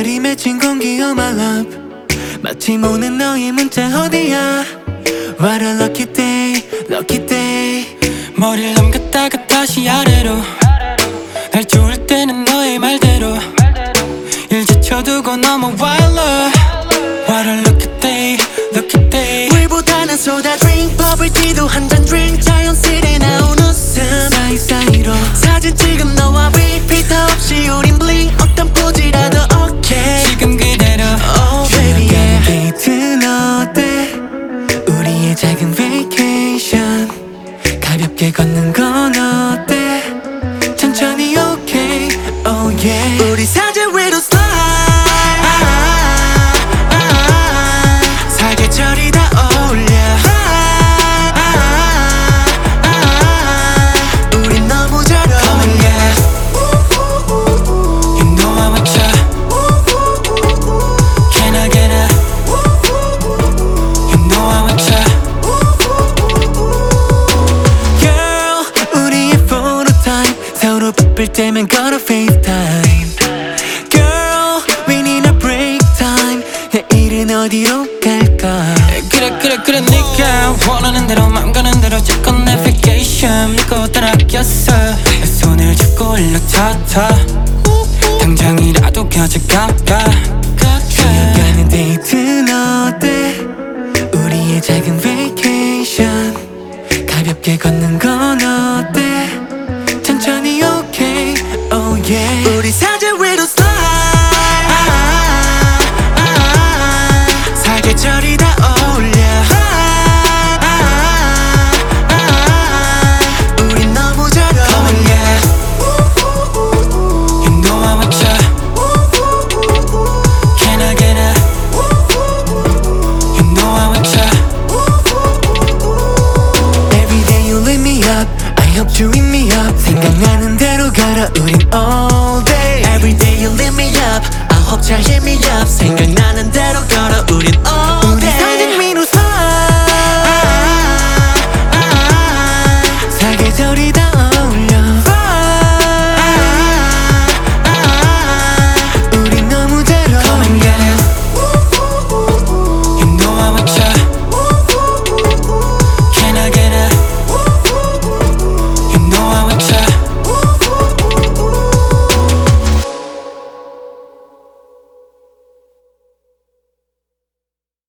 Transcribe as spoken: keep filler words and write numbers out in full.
우리 맺힌 공기 oh my love 마치 오는 너의 문자 어디야 What a lucky day, lucky day 머리를 넘겼다가 다시 아래로 날 좋을 때는 너의 말대로 일 지쳐두고 너무 wild love What a lucky day, lucky day 물보다는 소다 drink 버블티도 한 잔 drink 자연스레 나온 웃음 사이사이로 사진 찍은 너와 repeat 없이 우린 blink 어떤 포즈라도 okay 지금 그대로 Oh baby yeah 데이트는 어때 우리의 작은 vacation 가볍게 걷는 건 어때 천천히 okay oh yeah 우리 사진 위로 slide 사계절이 다 어울려 우린 너무 잘 어울려 You know I want ya Can I get a You know I want ya Girl 우리의 photo time 서로 바쁠 때면 걸어 FaceTime Girl we need a break time 내일은 어디로 갈까 그래 그래 그래 네가 원하는 대로 맘 가는 대로 자꾸 navigation 믿고 따라갔어 손을 잡고 올라타타 당장이라도 가져가봐 가는 데이트는 어때 우리의 작은 vacation 가볍게 걷는 건 어때 천천히 okay oh yeah 우리 사진 위로 slide 사계절이 다 어울려 우린 너무 잘 어울려 You know I want ya Can I get a You know I want ya Every day you lift me up I hope you lift me up 생각나는 대로 걸어 우린 all day Every day you lift me up I hope 잘 hit me up 생각나는 대로 걸어 우린 all